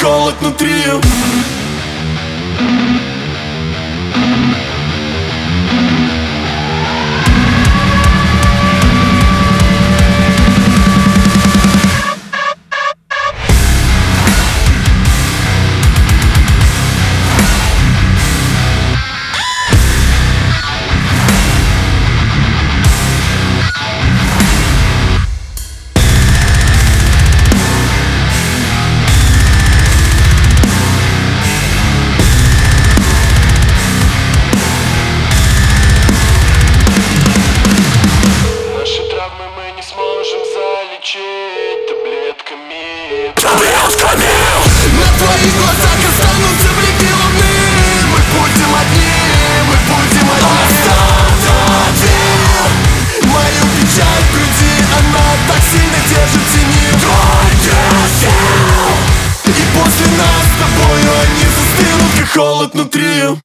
холод внутри. Таблетками. На твоих глазах останутся блики луны. Мы будем одни, мы будем одни. Оставь мою печаль в груди, она так сильно держит в тени. И после нас с тобою они застынут, как холод внутри.